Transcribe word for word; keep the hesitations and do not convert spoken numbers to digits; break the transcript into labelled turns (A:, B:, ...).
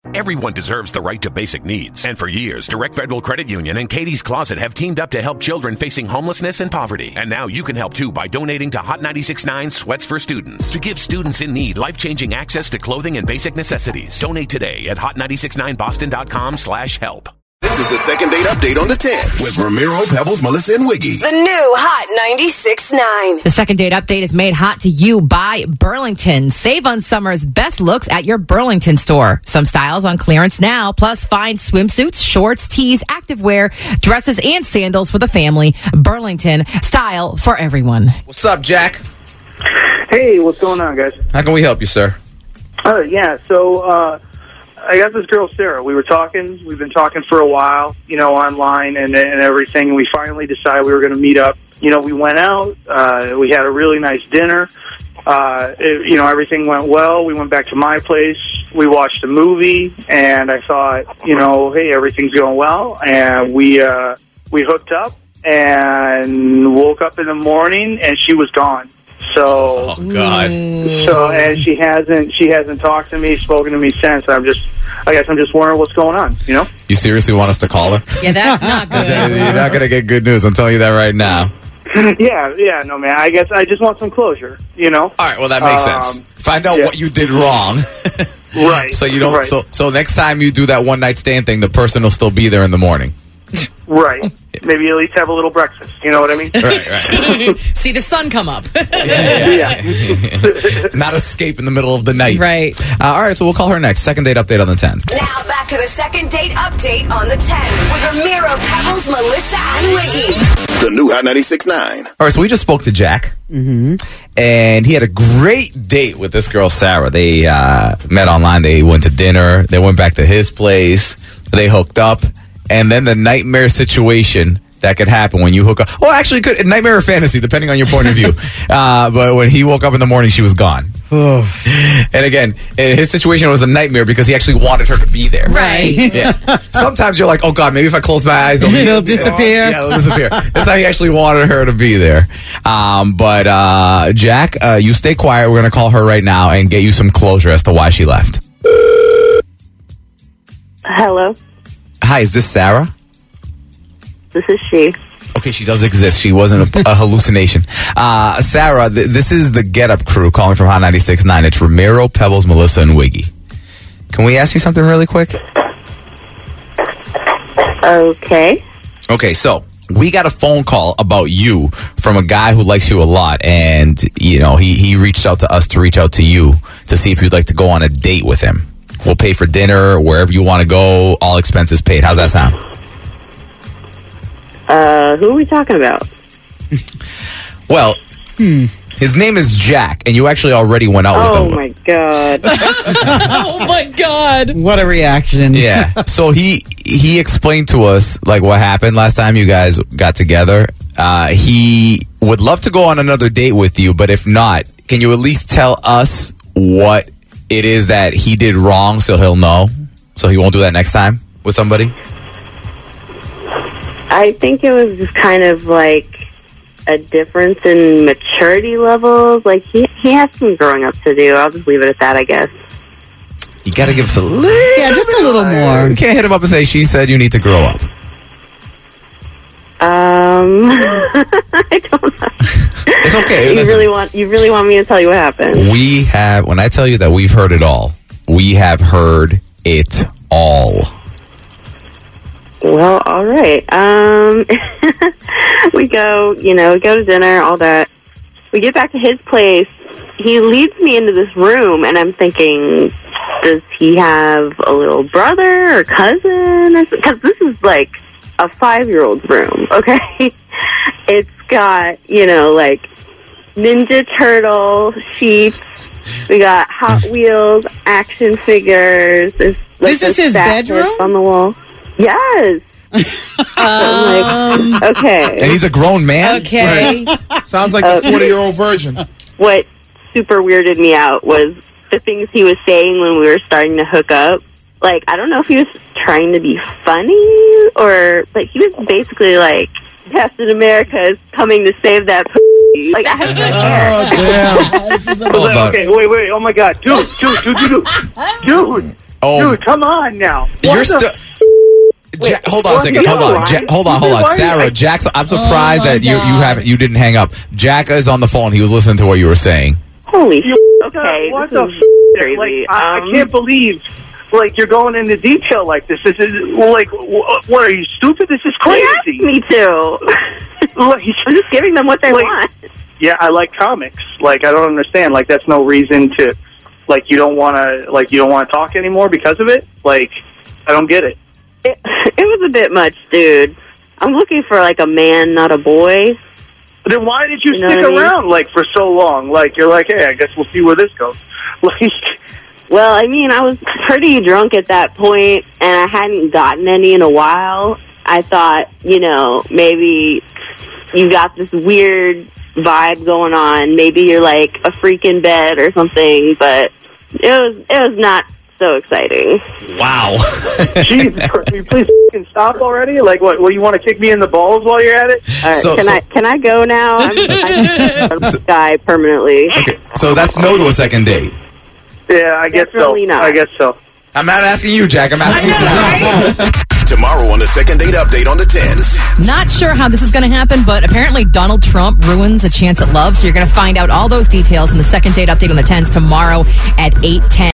A: Everyone deserves the right to basic needs. And for years, Direct Federal Credit Union and Katie's Closet have teamed up to help children facing homelessness and poverty. And now you can help too by donating to Hot ninety-six point nine Sweats for Students to give students in need life-changing access to clothing and basic necessities. Donate today at hot nine six nine boston dot com slash help.
B: This is the second date update on the ten with Ramiro, Pebbles, Melissa, and Wiggy.
C: The new Hot ninety-six point nine.
D: The second date update is made hot to you by Burlington. Save on summer's best looks at your Burlington store. Some styles on clearance now, plus find swimsuits, shorts, tees, activewear, dresses, and sandals for the family. Burlington, style for everyone.
E: What's up, Jack?
F: Hey, what's going on, guys?
E: How can we help you, sir?
F: Uh, yeah, so uh, I got this girl, Sarah. We were talking. We've been talking for a while, you know, online and, and everything. And we finally decided we were going to meet up. You know, we went out. Uh, we had a really nice dinner. Uh, it, you know, everything went well. We went back to my place. We watched a movie. And I thought, you know, hey, everything's going well. And we uh, we hooked up and woke up in the morning, and she was gone. So,
E: oh God!
F: So, and she hasn't she hasn't talked to me, spoken to me since. I'm just, I guess I'm just wondering what's going on. You know?
E: You seriously want us to call her?
D: Yeah, that's not good.
E: You're not gonna get good news. I'm telling you that right now.
F: yeah, yeah, no, man. I guess I just want some closure. You know?
E: All right. Well, that makes um, sense. Find out
F: yeah.
E: what you did wrong.
F: Right.
E: So you don't.
F: Right.
E: So so next time you do that one night stand thing, the person will still be there in the morning.
F: Right. Maybe at least have a little breakfast. You know what I mean?
E: Right, right.
D: See the sun come up.
E: yeah. yeah. Not escape in the middle of the night.
D: Right.
E: Uh, all right, so we'll call her next. Second date update on the ten.
C: Now back to the second date update on the ten with Ramiro, Pebbles, Melissa, and Wiggy.
B: The new Hot ninety-six point nine.
E: All right, so we just spoke to Jack. Mm-hmm. And he had a great date with this girl, Sarah. They uh, met online. They went to dinner. They went back to his place. They hooked up. And then the nightmare situation that could happen when you hook up. Well, actually, it could nightmare or fantasy, depending on your point of view. uh, but when he woke up in the morning, she was gone. And again, his situation was a nightmare because he actually wanted her to be there.
D: Right.
E: Yeah. Sometimes you're like, oh, God, maybe if I close my eyes, they'll,
G: they'll disappear.
E: Yeah, they'll disappear. That's how he actually wanted her to be there. Um, but, uh, Jack, uh, you stay quiet. We're going to call her right now and get you some closure as to why she left.
H: Hello.
E: Hi, is this Sarah?
H: This is she.
E: Okay, she does exist. She wasn't a, a hallucination. Uh, Sarah, th- this is the Get Up crew calling from Hot ninety-six point nine. It's Ramiro, Pebbles, Melissa, and Wiggy. Can we ask you something really quick?
H: Okay.
E: Okay, so we got a phone call about you from a guy who likes you a lot, and, you know, he, he reached out to us to reach out to you to see if you'd like to go on a date with him. We'll pay for dinner, wherever you want to go, all expenses paid. How's that sound?
H: Uh, who are we talking about?
E: Well, hmm. his name is Jack, and you actually already went out
H: oh
E: with him.
H: Oh, my God.
D: Oh, my God.
G: What a reaction.
E: Yeah. So he he explained to us, like, what happened last time you guys got together. Uh, he would love to go on another date with you, but if not, can you at least tell us what it is that he did wrong so he'll know, so he won't do that next time with somebody?
H: I think it was just kind of like a difference in maturity levels. Like, he, he has some growing up to do. I'll just leave it at that, I guess.
E: You got to give us a little
G: Yeah, just a little more.
E: You can't hit him up and say, she said you need to grow up.
H: Um, I don't know.
E: It's okay.
H: You
E: Listen,
H: really want you really want me to tell you what happened?
E: We have, when I tell you that we've heard it all, we have heard it all.
H: Well, all right. Um, we go, you know, we go to dinner, all that. We get back to his place. He leads me into this room, and I'm thinking, does he have a little brother or cousin? Because this is like a five-year-old's room, okay? It's got, you know, like Ninja Turtle sheets. We got Hot Wheels action figures. There's, like,
G: this is his bedroom?
H: on the wall. Yes. I'm like, okay.
E: And he's a grown man?
D: Okay.
I: Right. Sounds like the forty-year-old version.
H: What super weirded me out was the things he was saying when we were starting to hook up. Like, I don't know if he was trying to be funny or, but he was basically like, Captain America is coming to save that p-. Like, I have no hair.
I: Oh, damn.
E: Hold on.
F: Okay, wait, wait. Oh, my God. Dude, dude, dude, dude, dude. Dude.
E: Oh,
F: Dude, come on now.
E: you're
F: What the
E: still. Ja- hold on a
H: well,
E: second.
H: you
E: Hold
H: know
E: on. Ja-
H: why?
E: hold on. Hold on.
F: Why-
E: Sarah,
F: I-
E: Jack's. I'm surprised
D: Oh, my
E: that you you
D: God.
E: haven't you didn't hang up. Jack is on the phone. He was listening to what you were saying.
H: Holy shit. Okay,
F: What
H: this
F: the
H: is
F: f-
H: crazy.
F: Like, I,
H: Um,
F: I can't believe, like, you're going into detail like this. This is, like, wh- what, are you stupid? This is
H: They asked
F: crazy.
H: me to.
F: Like,
H: I'm just giving them what they
F: Like-
H: want.
F: yeah, I like comics. Like, I don't understand. Like, that's no reason to, like, you don't want to, like, you don't want to talk anymore because of it? Like, I don't get it.
H: It, it was a bit much, dude. I'm looking for, like, a man, not a boy.
F: Then why did you,
H: You know
F: stick
H: what I mean?
F: around, like, for so long? Like, you're like, hey, I guess we'll see where this goes. Like,
H: Well, I mean, I was pretty drunk at that point, and I hadn't gotten any in a while. I thought, you know, maybe you got this weird vibe going on. Maybe you're like a freak in bed or something, but it was it was not so exciting.
E: Wow.
F: Jesus Christ, can you please f***ing stop already? Like, what, what, you want to kick me in the balls while you're at it?
H: All right,
E: So-
H: can
E: so-
H: I can I go now? I'm, I'm a guy permanently.
E: Okay, so that's no to a second date.
F: Yeah, I guess so.
H: Definitely not.
F: I guess so.
E: I'm not asking you, Jack. I'm asking you. Sarah.
B: Tomorrow on the second date update on the tens.
D: Not sure how this is going to happen, but apparently Donald Trump ruins a chance at love. So you're going to find out all those details in the second date update on the tens tomorrow at eight ten.